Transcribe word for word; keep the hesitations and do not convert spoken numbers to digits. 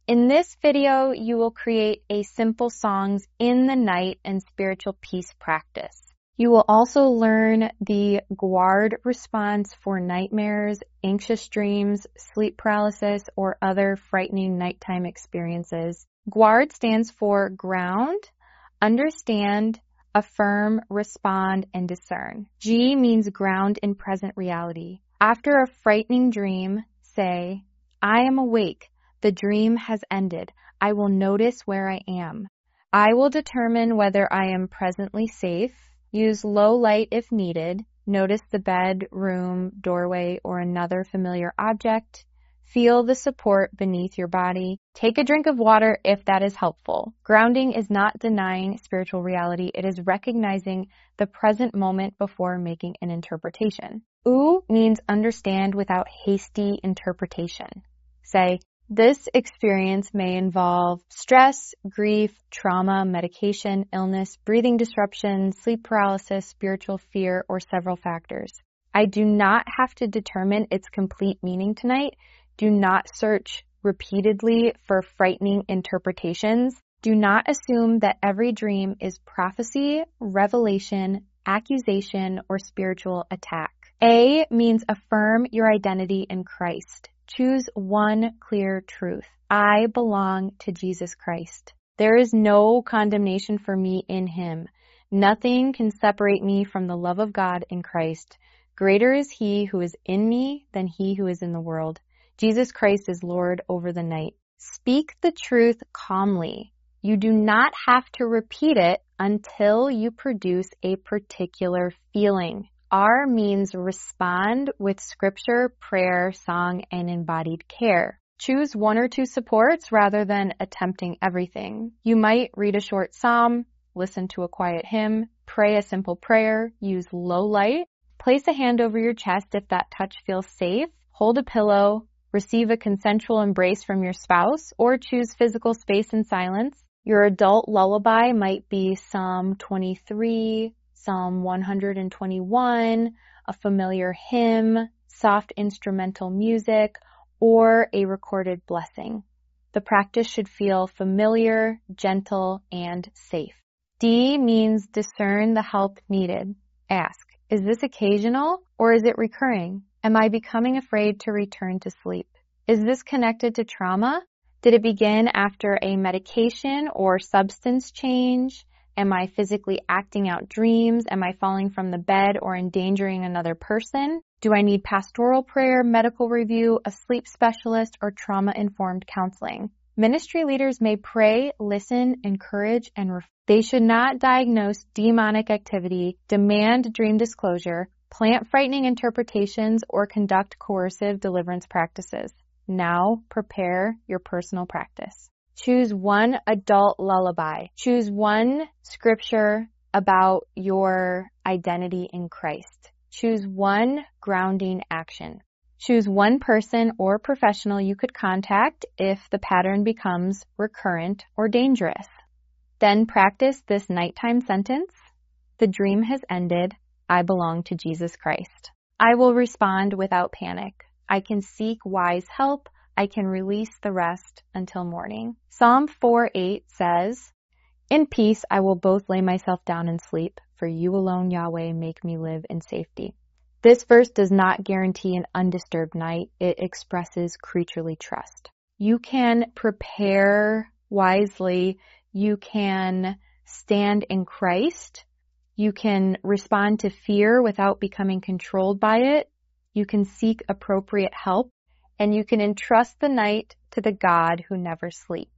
In this video, you will create a simple songs in the night and spiritual peace practice. You will also learn the GWARD response for nightmares, anxious dreams, sleep paralysis, or other frightening nighttime experiences. GWARD stands for ground, understand, affirm, respond, and discern. G means ground in present reality. After a frightening dream, say, I am awake. The dream has ended. I will notice where I am. I will determine whether I am presently safe. Use low light if needed. Notice the bed, room, doorway, or another familiar object. Feel the support beneath your body. Take a drink of water if that is helpful. Grounding is not denying spiritual reality. It is recognizing the present moment before making an interpretation. U means understand without hasty interpretation. Say, this experience may involve stress, grief, trauma, medication, illness, breathing disruption, sleep paralysis, spiritual fear, or several factors. I do not have to determine its complete meaning tonight. Do not search repeatedly for frightening interpretations. Do not assume that every dream is prophecy, revelation, accusation, or spiritual attack. A means affirm your identity in Christ. Choose one clear truth. I belong to Jesus Christ. There is no condemnation for me in Him. Nothing can separate me from the love of God in Christ. Greater is He who is in me than he who is in the world. Jesus Christ is Lord over the night. Speak the truth calmly. You do not have to repeat it until you produce a particular feeling. R means respond with scripture, prayer, song, and embodied care. Choose one or two supports rather than attempting everything. You might read a short psalm, listen to a quiet hymn, pray a simple prayer, use low light, place a hand over your chest if that touch feels safe, hold a pillow, receive a consensual embrace from your spouse, or choose physical space and silence. Your adult lullaby might be Psalm twenty-three, Psalm one hundred twenty-one, a familiar hymn, soft instrumental music, or a recorded blessing. The practice should feel familiar, gentle, and safe. D means discern the help needed. Ask, is this occasional or is it recurring? Am I becoming afraid to return to sleep? Is this connected to trauma? Did it begin after a medication or substance change? Am I physically acting out dreams? Am I falling from the bed or endangering another person? Do I need pastoral prayer, medical review, a sleep specialist, or trauma-informed counseling? Ministry leaders may pray, listen, encourage, and ref- they should not diagnose demonic activity, demand dream disclosure, plant frightening interpretations, or conduct coercive deliverance practices. Now prepare your personal practice. Choose one adult lullaby. Choose one scripture about your identity in Christ. Choose one grounding action. Choose one person or professional you could contact if the pattern becomes recurrent or dangerous. Then practice this nighttime sentence. The dream has ended. I belong to Jesus Christ. I will respond without panic. I can seek wise help. I can release the rest until morning. Psalm four eight says, in peace I will both lay myself down and sleep, for you alone, Yahweh, make me live in safety. This verse does not guarantee an undisturbed night. It expresses creaturely trust. You can prepare wisely. You can stand in Christ. You can respond to fear without becoming controlled by it. You can seek appropriate help. And you can entrust the night to the God who never sleeps.